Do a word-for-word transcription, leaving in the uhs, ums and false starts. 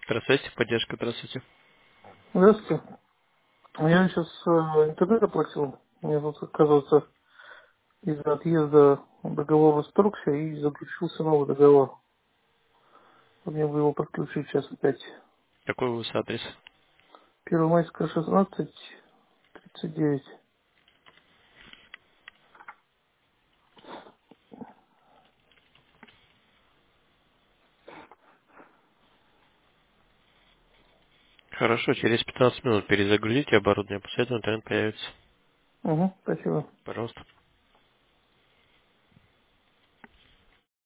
Здравствуйте, поддержка, здравствуйте. Здравствуйте. Я сейчас интернет оплатил. Мне тут, оказывается, из-за отъезда договор расторгся и заключился новый договор. Мне бы его подключить сейчас опять. Какой у вас адрес? Первомайская, шестнадцать, тридцать девять. Хорошо, через пятнадцать минут перезагрузите оборудование, после этого интернет появится. Угу, спасибо. Пожалуйста.